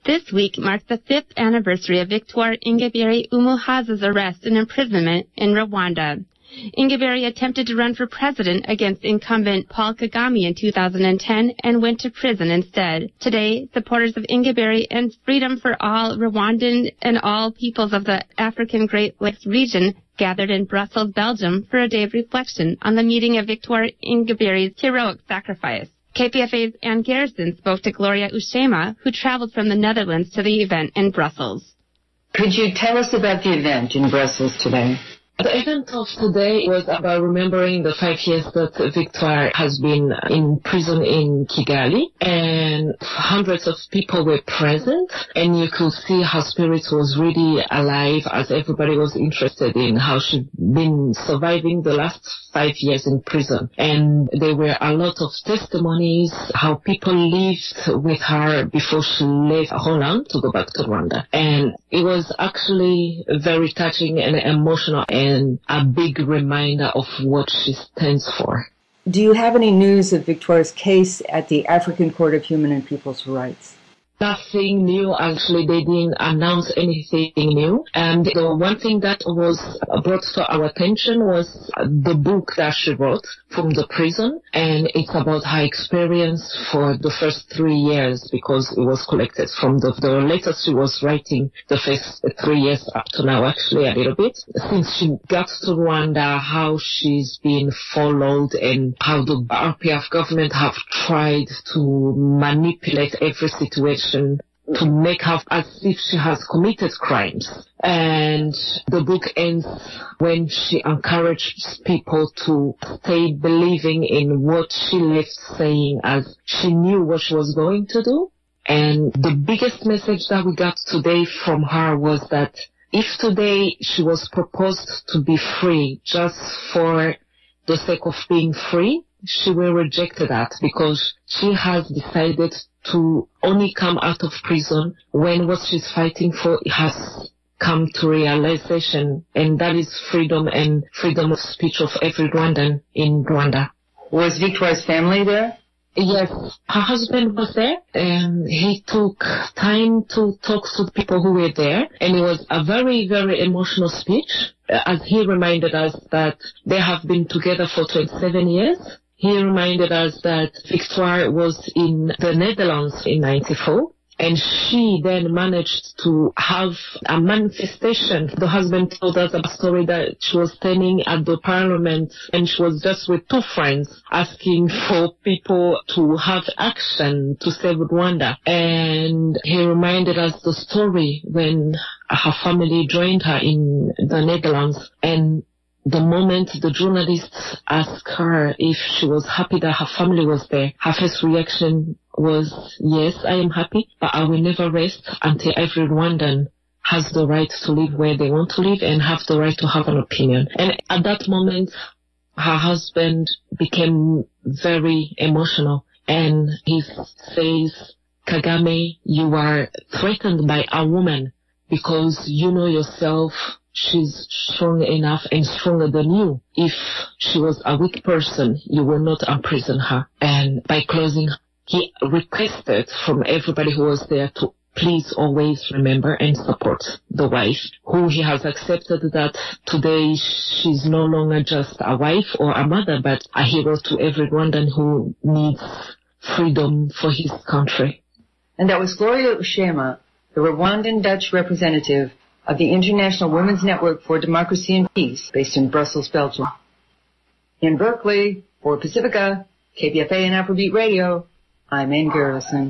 This week marks the 5th anniversary of Victoire Ingabire Umuhoza's arrest and imprisonment in Rwanda. Ingabire attempted to run for president against incumbent Paul Kagame in 2010 and went to prison instead. Today, supporters of Ingabire and freedom for all Rwandan and all peoples of the African Great Lakes region gathered in Brussels, Belgium for a day of reflection on the meeting of Victoire Ingabire's heroic sacrifice. KPFA's Ann Garrison spoke to Gloria Ushema, who traveled from the Netherlands to the event in Brussels. Could you tell us about the event in Brussels today? The event of today was about remembering the 5 years that Victoire has been in prison in Kigali, and hundreds of people were present, and you could see her spirit was really alive as everybody was interested in how she'd been surviving the last 5 years in prison. And there were a lot of testimonies how people lived with her before she left Holland to go back to Rwanda. And it was actually very touching and emotional and a big reminder of what she stands for. Do you have any news of Victoire's case at the African Court of Human and People's Rights? Nothing new, actually. They didn't announce anything new. And the one thing that was brought to our attention was the book that she wrote from the prison. And it's about her experience for the first 3 years, because it was collected from the letters she was writing the first 3 years up to now, actually, a little bit. Since she got to Rwanda, how she's been followed and how the RPF government have tried to manipulate every situation to make her as if she has committed crimes. And the book ends when she encourages people to stay believing in what she left saying, as she knew what she was going to do. And the biggest message that we got today from her was that if today she was proposed to be free just for the sake of being free, she will reject that, because she has decided to only come out of prison when what she's fighting for has come to realization, and that is freedom and freedom of speech of every Rwandan in Rwanda. Was Victoire's family there? Yes, her husband was there, and he took time to talk to people who were there, and it was a very, very emotional speech, as he reminded us that they have been together for 27 years. He reminded us that Victoire was in the Netherlands in 94, and she then managed to have a manifestation. The husband told us a story that she was standing at the parliament and she was just with 2 friends asking for people to have action to save Rwanda. And he reminded us the story when her family joined her in the Netherlands, and the moment the journalists asked her if she was happy that her family was there, her first reaction was, yes, I am happy, but I will never rest until every Rwandan has the right to live where they want to live and have the right to have an opinion. And at that moment, her husband became very emotional, and he says, Kagame, you are threatened by a woman because you know yourself she's strong enough and stronger than you. If she was a weak person, you will not imprison her. And by closing, he requested from everybody who was there to please always remember and support the wife, who he has accepted that today she's no longer just a wife or a mother, but a hero to every Rwandan who needs freedom for his country. And that was Gloria Ushema, the Rwandan Dutch representative of the International Women's Network for Democracy and Peace, based in Brussels, Belgium. In Berkeley, for Pacifica, KPFA and Afrobeat Radio, I'm Ann Garrison.